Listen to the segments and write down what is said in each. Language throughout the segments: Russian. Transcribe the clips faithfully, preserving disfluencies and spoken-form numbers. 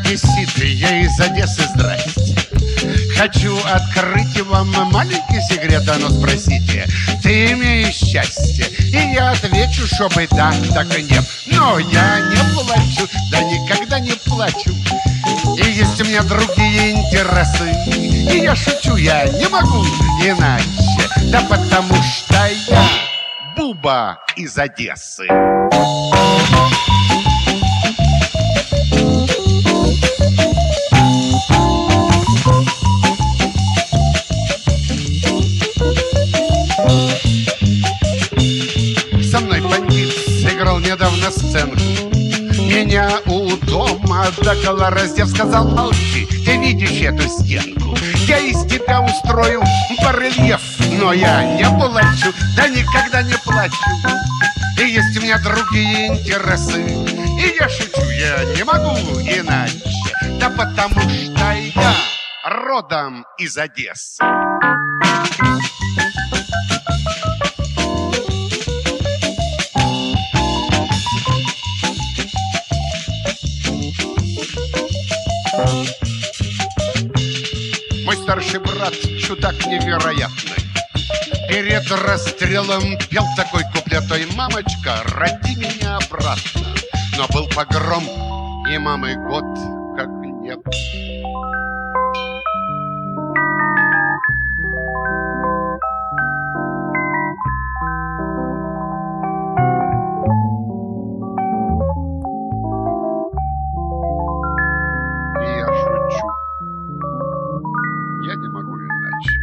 одесситы, я из Одессы, здрасте. Хочу открыть вам маленький секрет, а ну спросите, ты имеешь счастье? И я отвечу, чтобы да, так и нет. Но я не плачу, да никогда не плачу. И есть у меня другие интересы. И я шучу, я не могу иначе. Да потому что я Буба из Одессы. Со мной бандит сыграл недавно сценку. Меня у дома доколо раздев, сказал: молчи, ты видишь эту стенку? Я из тебя устрою барельеф. Но я не плачу, да никогда не плачу. И есть у меня другие интересы. И я шучу, я не могу иначе. Да потому что я родом из Одессы. Мой старший брат чудак невероятный. Перед расстрелом пел такой куплет: ой, мамочка, роди меня обратно. Но был погром, и мамы год как нет. И я шучу. Я не могу иначе.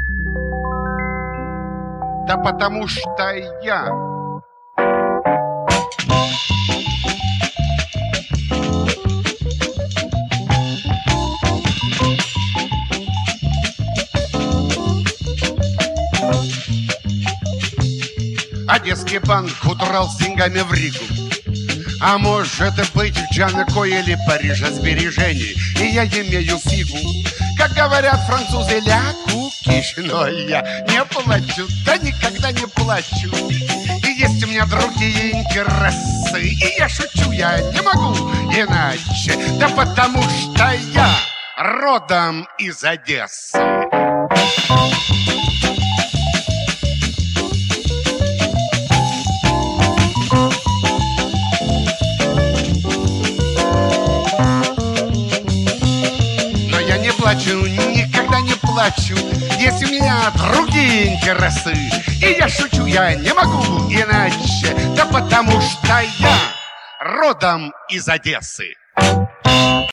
Да потому что я Одесский банк удрал с деньгами в Ригу. А может быть в Джанако или Париже сбережений. И я имею фигу, как говорят французы, ля кукиш. Но я не плачу, да никогда не плачу. И есть у меня другие интересы. И я шучу, я не могу иначе. Да потому что я родом из Одессы. Плачу, никогда не плачу. Есть у меня другие интересы. И я шучу, я не могу иначе. Да потому что я родом из Одессы.